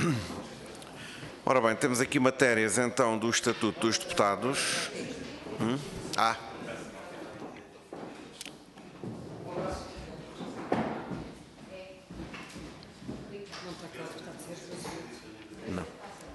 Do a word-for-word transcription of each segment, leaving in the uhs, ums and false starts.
Ora bem, temos aqui matérias então do Estatuto dos Deputados. Hum? Ah. Não.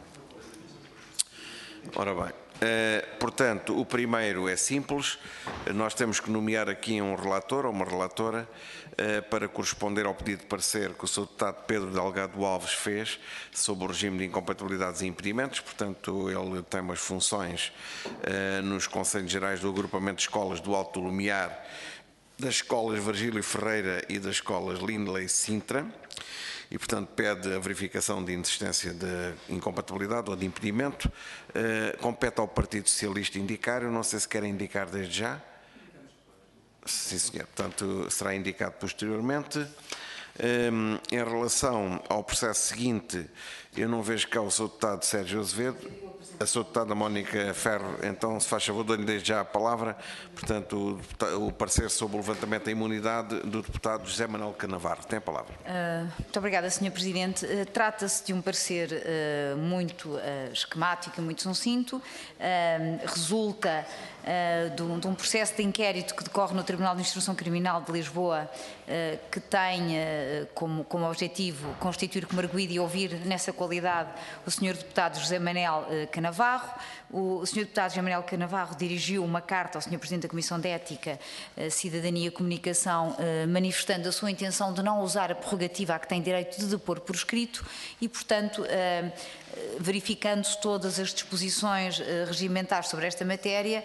Ora bem, eh, portanto, o primeiro é simples. Nós temos que nomear aqui um relator ou uma relatora eh, para corresponder ao pedido de parecer que o senhor Deputado Pedro Delgado Alves fez sobre o regime de incompatibilidades e impedimentos. Portanto, ele tem umas funções eh, nos Conselhos Gerais do Agrupamento de Escolas do Alto do Lumiar, das Escolas Virgílio Ferreira e das Escolas Lindley Sintra. E, portanto, pede a verificação de inexistência de incompatibilidade ou de impedimento. Uh, compete ao Partido Socialista indicar. Eu não sei se querem indicar desde já. Sim, senhor. Portanto, será indicado posteriormente. Um, em relação ao processo seguinte, eu não vejo cá o senhor Deputado Sérgio Azevedo. A senhora Deputada Mónica Ferro, então, se faz favor, dou-lhe desde já a palavra. Portanto, o, o parecer sobre o levantamento da imunidade do deputado José Manuel Canavarro. Tem a palavra. Uh, muito obrigada, senhor Presidente. Uh, Trata-se de um parecer uh, muito uh, esquemático e muito sucinto. Uh, resulta uh, de, um, de um processo de inquérito que decorre no Tribunal de Instrução Criminal de Lisboa, uh, que tem uh, como, como objetivo constituir como arguido e ouvir nessa qualidade o senhor Deputado José Manuel uh, Canavarro. O senhor Deputado José Manuel Canavarro dirigiu uma carta ao senhor Presidente da Comissão de Ética, Cidadania e Comunicação, manifestando a sua intenção de não usar a prerrogativa a que tem direito de depor por escrito e, portanto, verificando-se todas as disposições regimentares sobre esta matéria,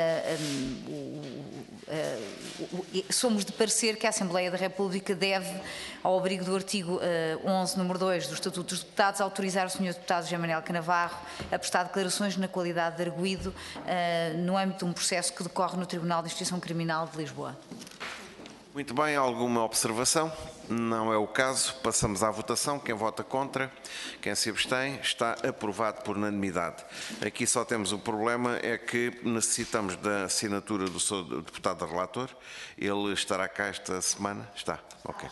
somos de parecer que a Assembleia da República deve, ao abrigo do artigo onze, número dois do Estatuto dos Deputados, autorizar o senhor Deputado José Manuel Canavarro a prestar declarações na qualidade de arguido uh, no âmbito de um processo que decorre no Tribunal de Instrução Criminal de Lisboa. Muito bem, alguma observação? Não é o caso. Passamos à votação. Quem vota contra, quem se abstém, está aprovado por unanimidade. Aqui só temos um problema, é que necessitamos da assinatura do seu deputado relator. Ele estará cá esta semana? Está, ok.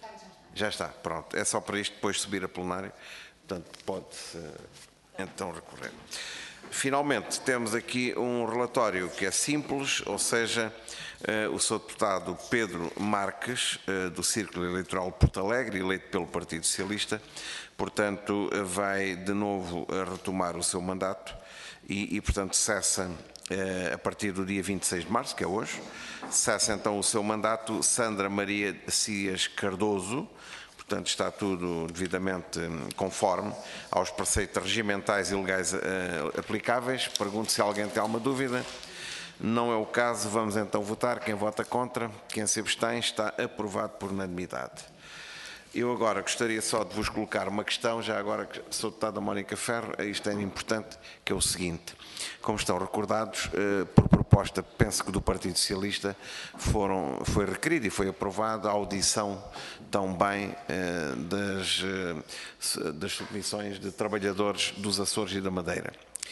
Já está, pronto. É só para isto depois subir a plenário. Portanto, pode-se então recorrer. Finalmente, temos aqui um relatório que é simples, ou seja, uh, o senhor Deputado Pedro Marques, uh, do Círculo Eleitoral Porto Alegre, eleito pelo Partido Socialista, portanto, uh, vai de novo uh, retomar o seu mandato e, e portanto, cessa uh, a partir do dia vinte e seis de março, que é hoje, cessa então o seu mandato Sandra Maria Cias Cardoso. Portanto, está tudo devidamente conforme aos preceitos regimentais e legais uh, aplicáveis. Pergunto se alguém tem alguma dúvida. Não é o caso. Vamos então votar. Quem vota contra, quem se abstém, está aprovado por unanimidade. Eu agora gostaria só de vos colocar uma questão, já agora que sou deputada Mónica Ferro, isto é importante, que é o seguinte. Como estão recordados, eh, por proposta, penso que do Partido Socialista, foram, foi requerida e foi aprovada a audição também eh, das, eh, das submissões de trabalhadores dos Açores e da Madeira.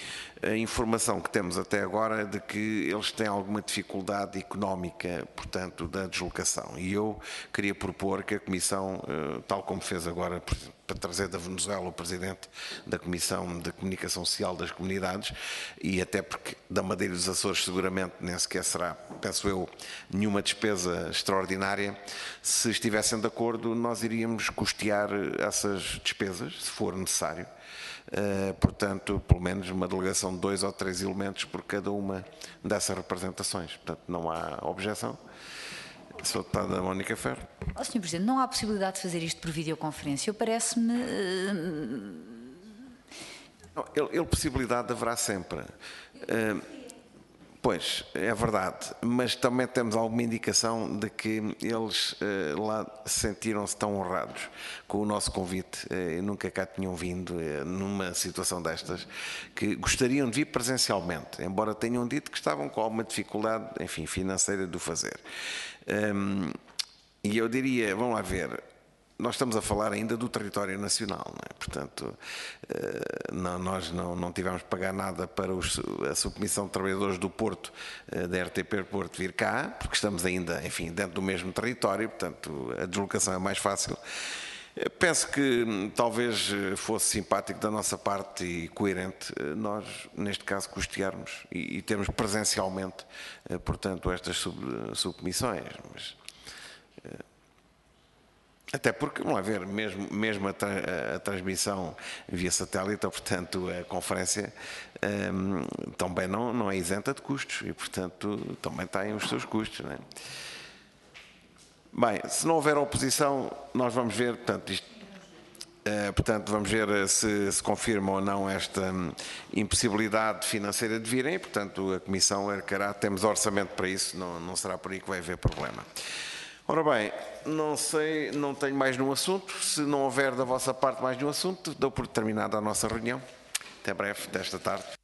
A informação que temos até agora é de que eles têm alguma dificuldade económica, portanto, da deslocação. E eu queria propor que a Comissão, tal como fez agora, para trazer da Venezuela o Presidente da Comissão de Comunicação Social das Comunidades, e até porque da Madeira e dos Açores seguramente nem sequer será, penso eu, nenhuma despesa extraordinária, se estivessem de acordo, nós iríamos custear essas despesas, se for necessário. Uh, portanto, pelo menos uma delegação de dois ou três elementos por cada uma dessas representações. Portanto, não há objeção. Sou deputada Mónica Ferro. Oh, senhor Presidente, não há possibilidade de fazer isto por videoconferência? Parece-me... Uh... Não, ele, ele possibilidade haverá sempre. Uh, Pois, é verdade, mas também temos alguma indicação de que eles eh, lá sentiram-se tão honrados com o nosso convite, eh, nunca cá tinham vindo eh, numa situação destas, que gostariam de vir presencialmente, embora tenham dito que estavam com alguma dificuldade, enfim, financeira de o fazer. Um, e eu diria, vamos lá ver, nós estamos a falar ainda do território nacional, não é? Portanto, não, nós não, não tivemos que pagar nada para os, a submissão de trabalhadores do Porto, da R T P Porto, vir cá, porque estamos ainda, enfim, dentro do mesmo território, portanto, a deslocação é mais fácil. Penso que talvez fosse simpático da nossa parte e coerente nós, neste caso, custearmos e, e termos presencialmente, portanto, estas sub, subcomissões. Mas, até porque, vamos lá ver, mesmo, mesmo a, tra a transmissão via satélite, portanto, a conferência um, também não, não é isenta de custos e, portanto, também tem os seus custos, não é? Bem, se não houver oposição, nós vamos ver, portanto, isto, uh, portanto vamos ver se se confirma ou não esta um, impossibilidade financeira de virem, portanto, a Comissão arcará, temos orçamento para isso, não, não será por aí que vai haver problema. Ora bem, não sei, não tenho mais nenhum assunto, se não houver da vossa parte mais nenhum assunto, dou por terminada a nossa reunião. Até breve, desta tarde.